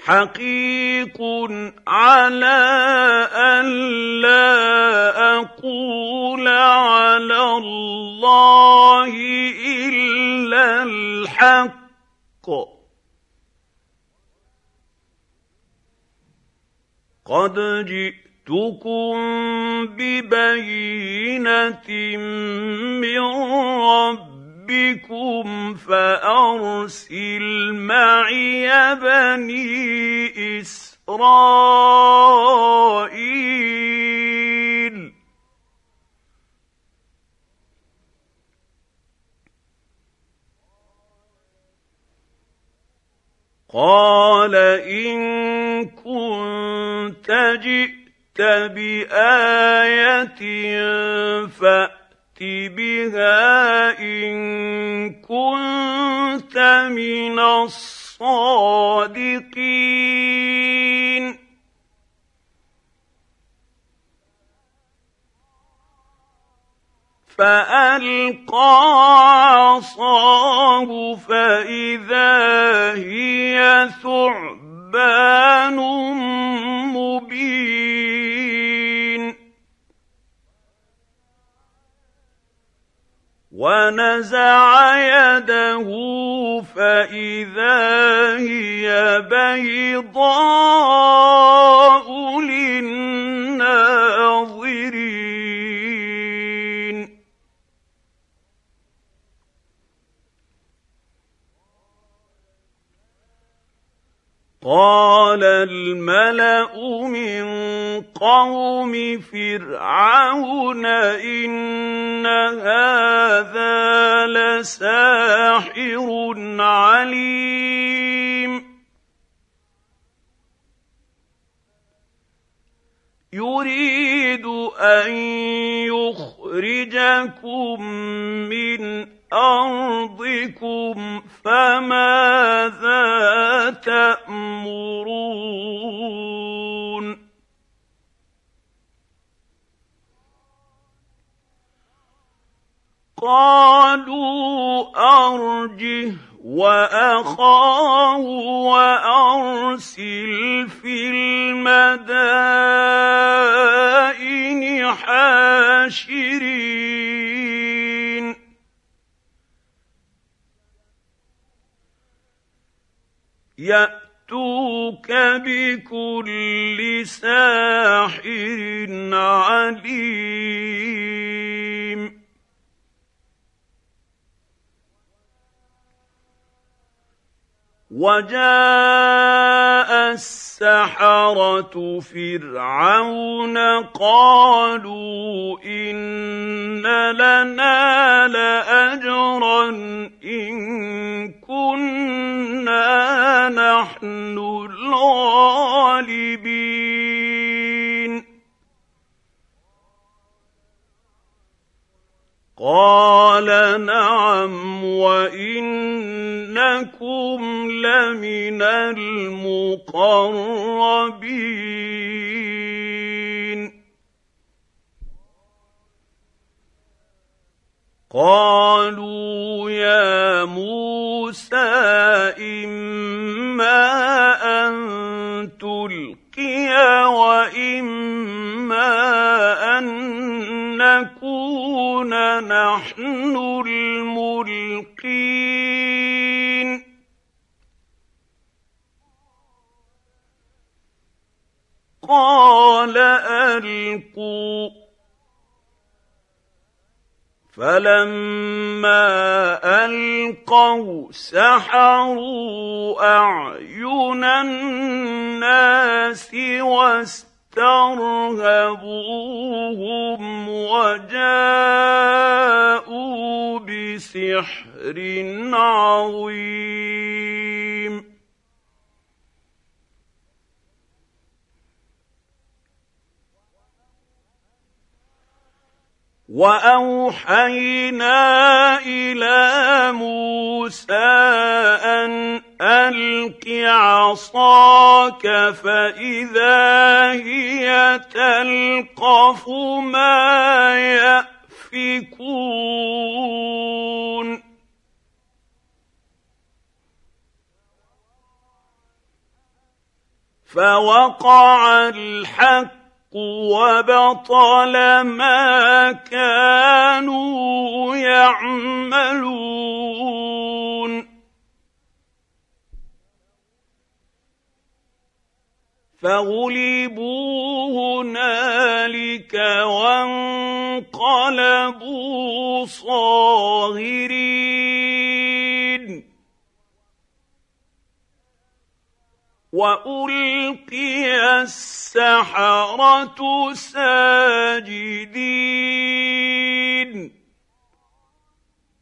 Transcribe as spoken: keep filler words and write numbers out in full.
حقيق على ألا أقول على الله إلا الحق قد جئتكم ببينة من ربكم فأرسل معي بني إسرائيل قال إن كنت جئت بآية فأت بها إن كنت من الصادقين فألقى عصاه فإذا هي ثعبان مبين ونزع يده فإذا هي بيضاء للناظرين قال الملأ من قوم فرعون إن هذا لساحر عليم يريد أن يخرجكم من أرضكم فماذا تأمرون قالوا أرجه وأخاه وأرسل في المدائن حاشرين يأتوك بكل ساحر عليم وجاء السحرة فرعون قالوا إن لنا لأجرا إن كنا نحن الغالبين قال نعم وإنكم لمن المقربين قالوا يا موسى إما أن تلقي وإما أن نكون نحن الملقين قال ألقوا فلما ألقوا سحروا أعين الناس واسترهبوهم وجاءوا بسحر عظيم وأوحينا إلى موسى أن ألق عصاك فإذا هي تلقف ما يأفكون فوقع الحق وبطل ما كانوا يعملون فغلبوا هنالك وانقلبوا صاغرين وألقي السحرة ساجدين